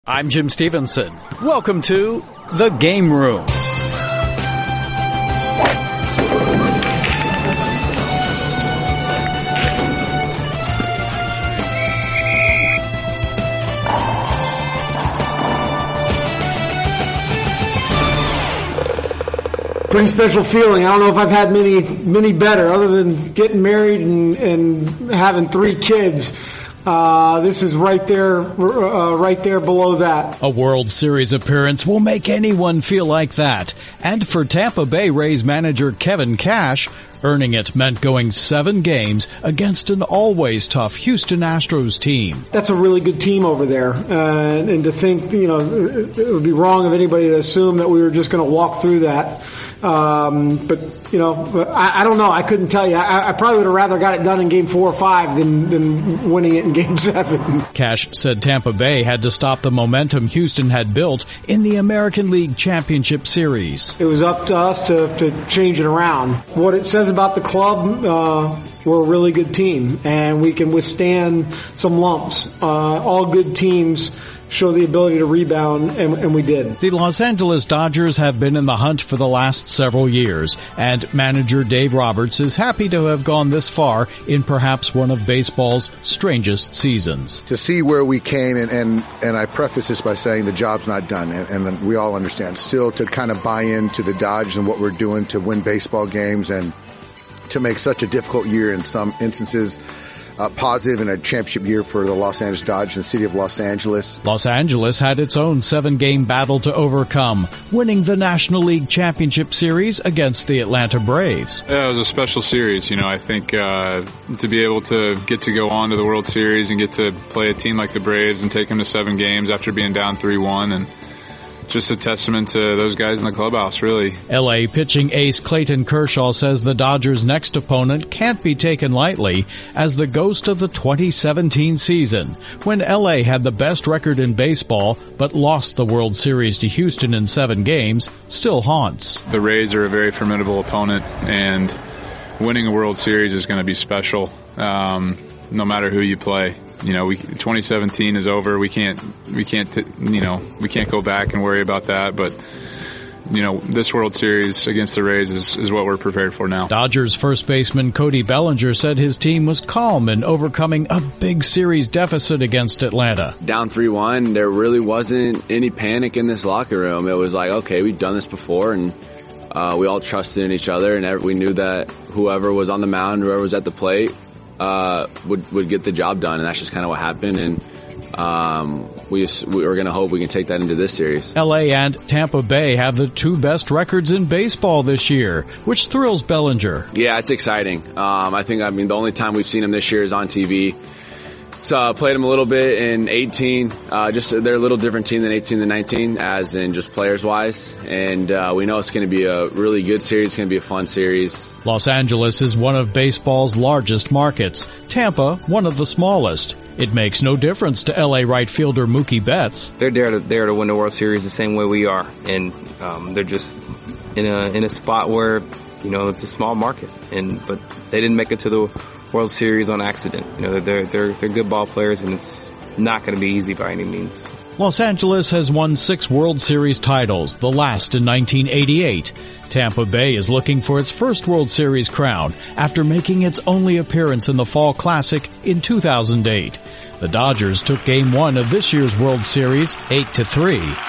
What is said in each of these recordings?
I'm Jim Stevenson. Welcome to The Game Room. Pretty special feeling. I don't know if I've had many better, other than getting married and having 3 kids. This is right there below that. A World Series appearance will make anyone feel like that. And for Tampa Bay Rays manager Kevin Cash, earning it meant going 7 games against an always tough Houston Astros team. That's a really good team over there. And to think, it would be wrong of anybody to assume that we were just going to walk through that. But I don't know. I couldn't tell you. I probably would have rather got it done in game 4 or 5 than winning it in game 7. Cash said Tampa Bay had to stop the momentum Houston had built in the American League Championship Series. It was up to us to change it around. What it says about the club, we're a really good team and we can withstand some lumps. All good teams show the ability to rebound, and we did. The Los Angeles Dodgers have been in the hunt for the last several years, and manager Dave Roberts is happy to have gone this far in perhaps one of baseball's strangest seasons. To see where we came, and I preface this by saying the job's not done, and we all understand. Still to kind of buy into the Dodgers and what we're doing to win baseball games and to make such a difficult year in some instances positive in a championship year for the Los Angeles Dodgers and the city of Los Angeles. Los Angeles had its own 7-game battle to overcome, winning the National League Championship Series against the Atlanta Braves. Yeah, it was a special series. I think to be able to get to go on to the World Series and get to play a team like the Braves and take them to 7 games after being down 3-1, and just a testament to those guys in the clubhouse, really. L.A. pitching ace Clayton Kershaw says the Dodgers' next opponent can't be taken lightly as the ghost of the 2017 season, when L.A. had the best record in baseball but lost the World Series to Houston in 7 games, still haunts. The Rays are a very formidable opponent, and winning a World Series is going to be special, no matter who you play. 2017 is over. We can't go back and worry about that. But, this World Series against the Rays is what we're prepared for now. Dodgers first baseman Cody Bellinger said his team was calm in overcoming a big series deficit against Atlanta. Down 3-1, there really wasn't any panic in this locker room. It was like, okay, we've done this before, and we all trusted in each other, and we knew that whoever was on the mound, whoever was at the plate, would get the job done, and that's just kind of what happened. And we were going to hope we can take that into this series. L.A. and Tampa Bay have the 2 best records in baseball this year, which thrills Bellinger. Yeah, it's exciting. The only time we've seen him this year is on TV. So played them a little bit in 18. They're a little different team than 18 and 19, as in just players-wise. And we know it's going to be a really good series. It's going to be a fun series. Los Angeles is one of baseball's largest markets. Tampa, one of the smallest. It makes no difference to L.A. right fielder Mookie Betts. They're there to win the World Series the same way we are. And they're just in a spot where, it's a small market. But they didn't make it to the World Series on accident. They're good ball players, and it's not going to be easy by any means. Los Angeles has won 6 World Series titles, the last in 1988. Tampa Bay is looking for its first World Series crown after making its only appearance in the Fall Classic in 2008. The Dodgers took Game 1 of this year's World Series 8-3.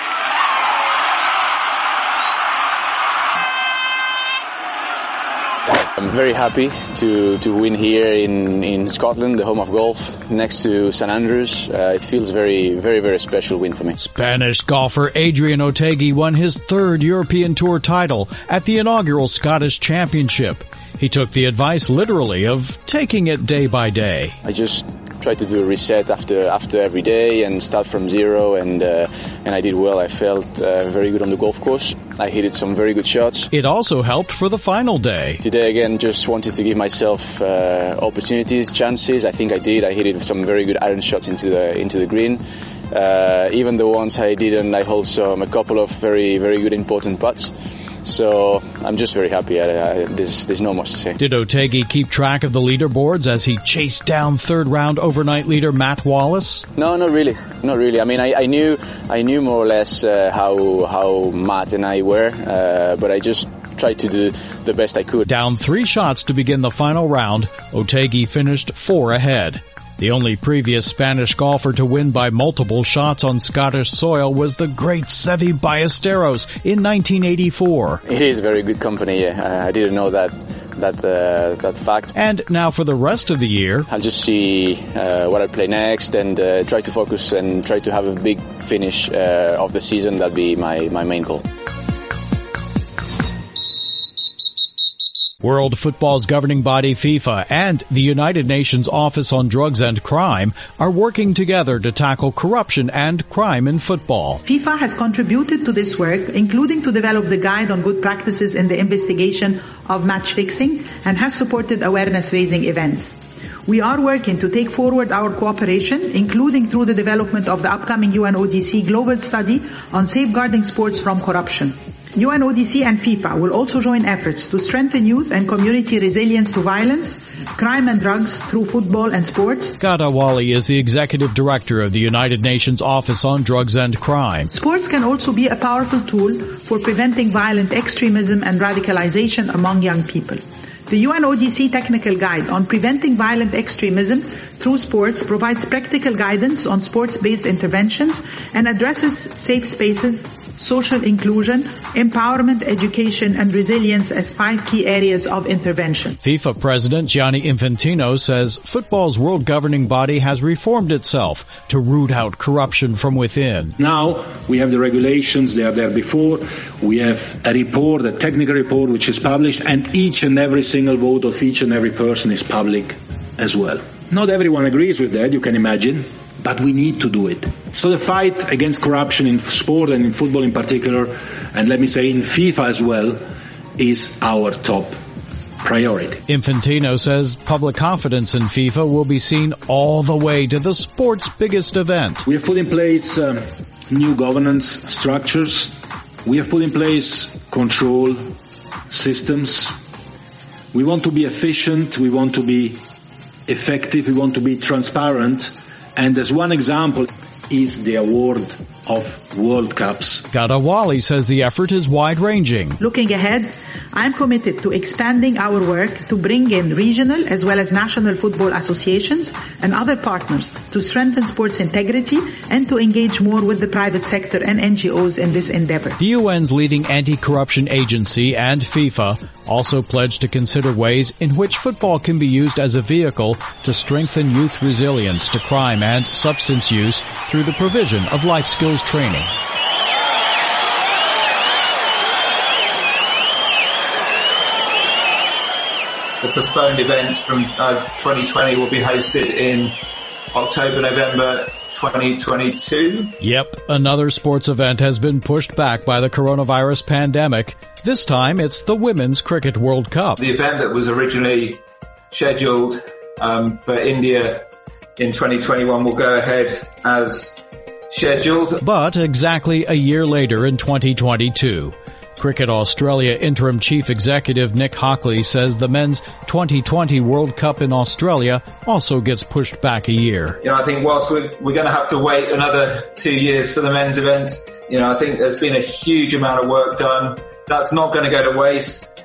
I'm very happy to win here in Scotland, the home of golf, next to St Andrews. It feels very, very, very special win for me. Spanish golfer Adrian Otaegui won his 3rd European Tour title at the inaugural Scottish Championship. He took the advice literally of taking it day by day. I just try to do a reset after every day and start from zero, and I did well. I felt very good on the golf course. I hit some very good shots. It also helped for the final day. Today again, just wanted to give myself opportunities, chances. I think I did. I hit some very good iron shots into the green. Even the ones I didn't, I hole a couple of very, very good important putts. So I'm just very happy. There's not much to say. Did Otegi keep track of the leaderboards as he chased down third-round overnight leader Matt Wallace? No, not really. Not really. I mean, I knew more or less how Matt and I were, but I just tried to do the best I could. Down 3 shots to begin the final round, Otegi finished 4 ahead. The only previous Spanish golfer to win by multiple shots on Scottish soil was the great Seve Ballesteros in 1984. It is very good company. I didn't know that fact. And now for the rest of the year, I'll just see what I play next and try to focus and try to have a big finish of the season. That'll be my main goal. World Football's governing body FIFA and the United Nations Office on Drugs and Crime are working together to tackle corruption and crime in football. FIFA has contributed to this work, including to develop the guide on good practices in the investigation of match fixing, and has supported awareness-raising events. We are working to take forward our cooperation, including through the development of the upcoming UNODC global study on safeguarding sports from corruption. UNODC and FIFA will also join efforts to strengthen youth and community resilience to violence, crime and drugs through football and sports. Ghada Wali is the executive director of the United Nations Office on Drugs and Crime. Sports can also be a powerful tool for preventing violent extremism and radicalization among young people. The UNODC Technical Guide on Preventing Violent Extremism through Sports provides practical guidance on sports-based interventions and addresses safe spaces, social inclusion, empowerment, education, and resilience as 5 key areas of intervention. FIFA President Gianni Infantino says football's world governing body has reformed itself to root out corruption from within. Now we have the regulations, they are there before. We have a report, a technical report, which is published, and each and every single vote of each and every person is public as well. Not everyone agrees with that, you can imagine, but we need to do it. So the fight against corruption in sport and in football in particular, and let me say in FIFA as well, is our top priority. Infantino says public confidence in FIFA will be seen all the way to the sport's biggest event. We have put in place new governance structures. We have put in place control systems. We want to be efficient. We want to be effective. We want to be transparent. And as one example is the award of World Cups. Ghada Wali says the effort is wide-ranging. Looking ahead, I'm committed to expanding our work to bring in regional as well as national football associations and other partners to strengthen sports integrity and to engage more with the private sector and NGOs in this endeavor. The UN's leading anti-corruption agency and FIFA also pledged to consider ways in which football can be used as a vehicle to strengthen youth resilience to crime and substance use through the provision of life skills training. The postponed event from 2020 will be hosted in October, November 2022. Yep, another sports event has been pushed back by the coronavirus pandemic. This time it's the Women's Cricket World Cup. The event that was originally scheduled for India in 2021 will go ahead as scheduled. But exactly a year later in 2022, Cricket Australia interim chief executive Nick Hockley says the men's 2020 World Cup in Australia also gets pushed back a year. I think whilst we're going to have to wait another 2 years for the men's event, I think there's been a huge amount of work done. That's not going to go to waste.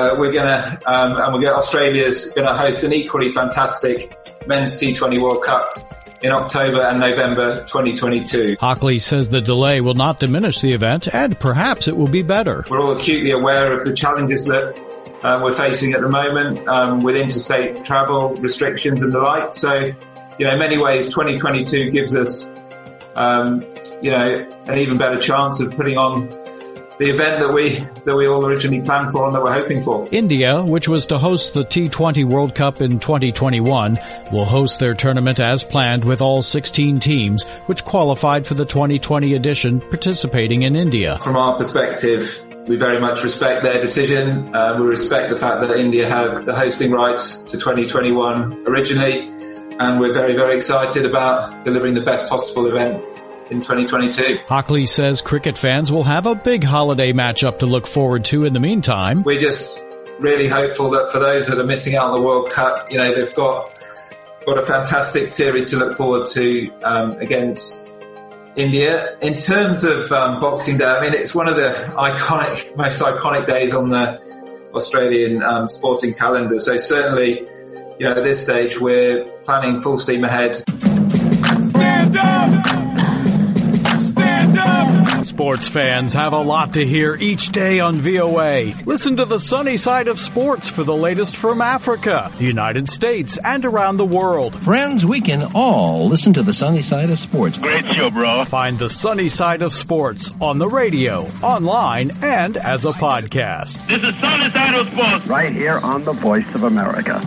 Australia's going to host an equally fantastic men's T20 World Cup in October and November 2022. Hockley says the delay will not diminish the event, and perhaps it will be better. We're all acutely aware of the challenges that we're facing at the moment with interstate travel restrictions and the like. So, in many ways, 2022 gives us, an even better chance of putting on the event that we all originally planned for and that we're hoping for. India, which was to host the T20 World Cup in 2021, will host their tournament as planned with all 16 teams, which qualified for the 2020 edition participating in India. From our perspective, we very much respect their decision. We respect the fact that India have the hosting rights to 2021 originally, and we're very, very excited about delivering the best possible event in 2022. Hockley says cricket fans will have a big holiday matchup to look forward to in the meantime. We're just really hopeful that for those that are missing out on the World Cup, they've got a fantastic series to look forward to against India. In terms of Boxing Day, I mean, it's one of the most iconic days on the Australian sporting calendar. So certainly, at this stage, we're planning full steam ahead. Stand up! Stand up! Sports fans have a lot to hear each day on VOA. Listen to the sunny side of sports for the latest from Africa, the United States, and around the world. Friends, we can all listen to the sunny side of sports. Great show, bro. Find the sunny side of sports on the radio, online, and as a podcast. This is Sunny Side of Sports. Right here on the Voice of America.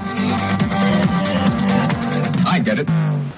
I get it.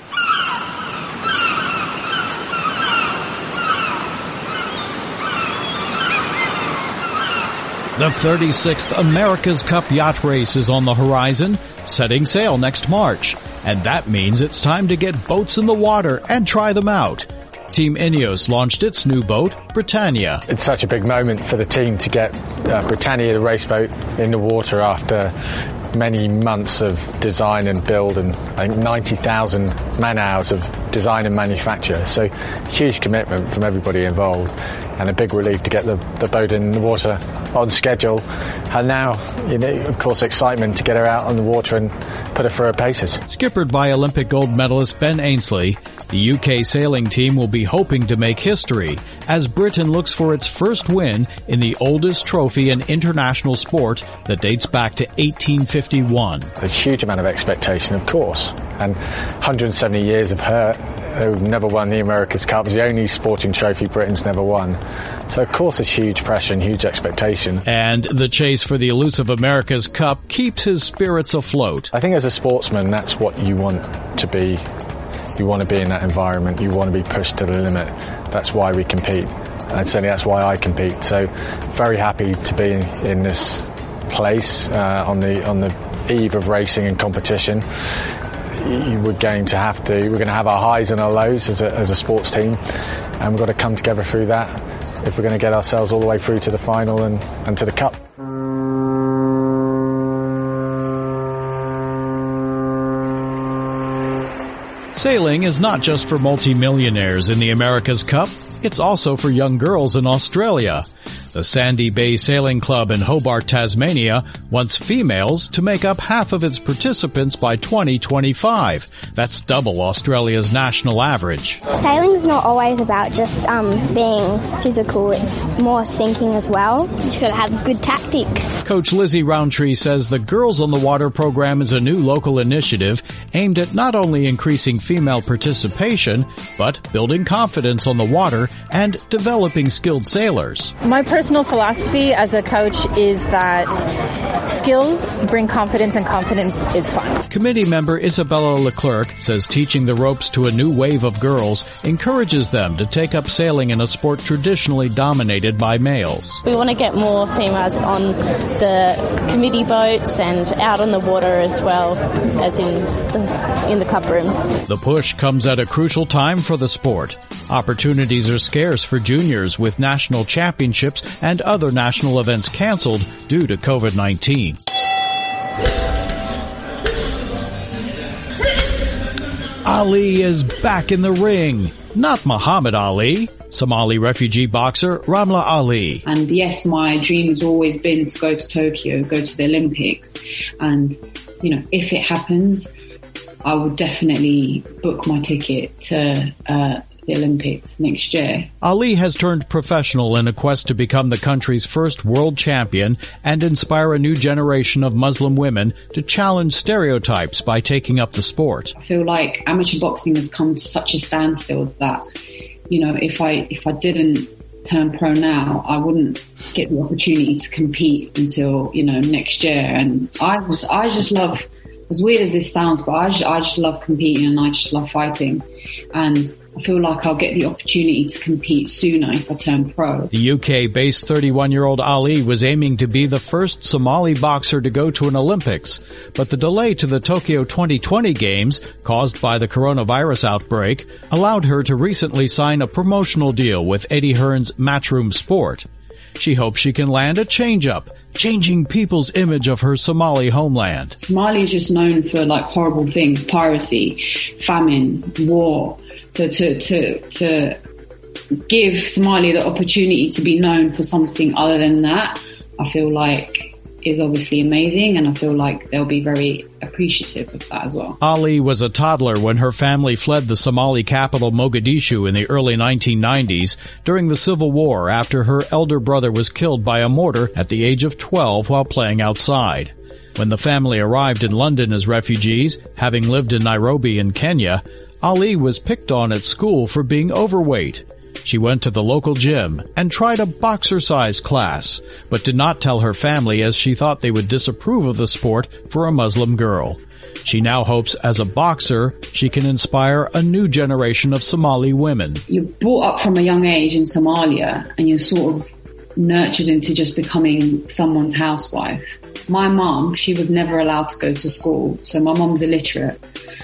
The 36th America's Cup Yacht Race is on the horizon, setting sail next March. And that means it's time to get boats in the water and try them out. Team Ineos launched its new boat, Britannia. It's such a big moment for the team to get Britannia, the race boat, in the water after many months of design and build, and I think 90,000 man-hours of design and manufacture. So huge commitment from everybody involved, and a big relief to get the boat in the water on schedule. And now, of course, excitement to get her out on the water and put her through her paces. Skippered by Olympic gold medalist Ben Ainslie, the UK sailing team will be hoping to make history as Britain looks for its first win in the oldest trophy in international sport that dates back to 1851. A huge amount of expectation, of course, and 170 years of her who've never won the America's Cup. It's the only sporting trophy Britain's never won. So, of course, there's huge pressure and huge expectation. And the chase for the elusive America's Cup keeps his spirits afloat. I think as a sportsman, that's what you want to be. You want to be in that environment. You want to be pushed to the limit. That's why we compete. And certainly that's why I compete. So very happy to be in this place on the eve of racing and competition. We're going to have our highs and our lows as a sports team, and we've got to come together through that if we're going to get ourselves all the way through to the final and to the cup. Sailing is not just for multimillionaires in the America's Cup, it's also for young girls in Australia. The Sandy Bay Sailing Club in Hobart, Tasmania, wants females to make up half of its participants by 2025. That's double Australia's national average. Sailing's not always about just being physical. It's more thinking as well. You just got to have good tactics. Coach Lizzie Roundtree says the Girls on the Water program is a new local initiative aimed at not only increasing female participation, but building confidence on the water and developing skilled sailors. My personal philosophy as a coach is that skills bring confidence, and confidence is fun. Committee member Isabella Leclerc says teaching the ropes to a new wave of girls encourages them to take up sailing in a sport traditionally dominated by males. We want to get more females on the committee boats and out on the water as well as in the club rooms. The push comes at a crucial time for the sport. Opportunities are scarce for juniors with national championships and other national events canceled due to COVID-19. Ali is back in the ring. Not Muhammad Ali. Somali refugee boxer Ramla Ali. And yes, my dream has always been to go to Tokyo, go to the Olympics. And, if it happens, I will definitely book my ticket to the Olympics next year. Ali has turned professional in a quest to become the country's first world champion and inspire a new generation of Muslim women to challenge stereotypes by taking up the sport. I feel like amateur boxing has come to such a standstill that, if I didn't turn pro now, I wouldn't get the opportunity to compete until, next year. And I just love as weird as this sounds, but I just love competing and I just love fighting. And I feel like I'll get the opportunity to compete sooner if I turn pro. The UK-based 31-year-old Ali was aiming to be the first Somali boxer to go to an Olympics, but the delay to the Tokyo 2020 Games, caused by the coronavirus outbreak, allowed her to recently sign a promotional deal with Eddie Hearn's Matchroom Sport. She hopes she can land a change-up, changing people's image of her Somali homeland. Somalia is just known for like horrible things, piracy, famine, war. So to give Somalia the opportunity to be known for something other than that, I feel like is obviously amazing, and I feel like they'll be very appreciative of that as well. Ali was a toddler when her family fled the Somali capital Mogadishu in the early 1990s during the civil war after her elder brother was killed by a mortar at the age of 12 while playing outside. When the family arrived in London as refugees, having lived in Nairobi in Kenya, Ali was picked on at school for being overweight. She went to the local gym and tried a boxercise class, but did not tell her family as she thought they would disapprove of the sport for a Muslim girl. She now hopes as a boxer she can inspire a new generation of Somali women. You're brought up from a young age in Somalia and you're sort of nurtured into just becoming someone's housewife. My mum, she was never allowed to go to school, so my mum's illiterate.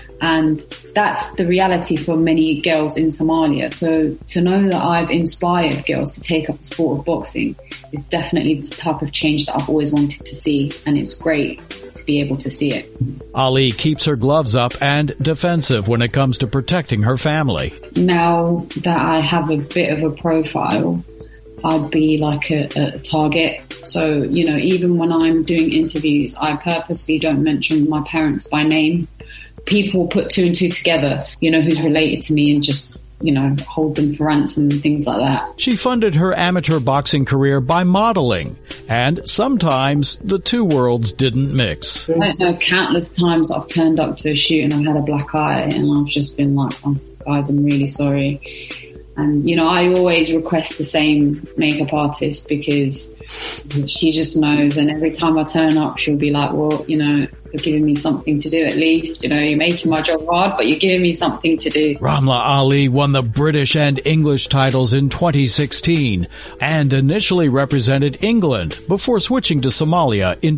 And that's the reality for many girls in Somalia. So to know that I've inspired girls to take up the sport of boxing is definitely the type of change that I've always wanted to see. And it's great to be able to see it. Ali keeps her gloves up and defensive when it comes to protecting her family. Now that I have a bit of a profile, I'd be like a target. So, you know, even when I'm doing interviews, I purposely don't mention my parents by name. People put two and two together, you know, who's related to me and just, you know, hold them for ransom and things like that. She funded her amateur boxing career by modeling, and sometimes the two worlds didn't mix. I don't know, countless times I've turned up to a shoot and I've had a black eye and I've just been like, oh, guys, I'm really sorry. And, you know, I always request the same makeup artist because she just knows. And every time I turn up, she'll be like, well, you know, you're giving me something to do at least. You know, you're making my job hard, but you're giving me something to do. Ramla Ali won the British and English titles in 2016 and initially represented England before switching to Somalia in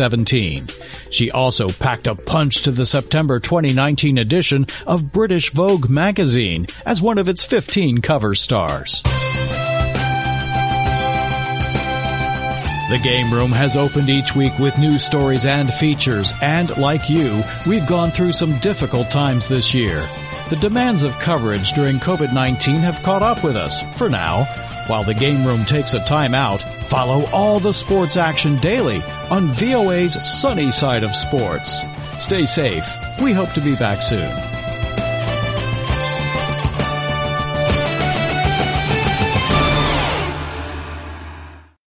2017. She also packed a punch to the September 2019 edition of British Vogue magazine as one of its 15 cover stars. The Game Room has opened each week with news stories and features, and like you, we've gone through some difficult times this year. The demands of coverage during COVID-19 have caught up with us, for now. While the Game Room takes a time out, follow all the sports action daily on VOA's Sunny Side of Sports. Stay safe. We hope to be back soon.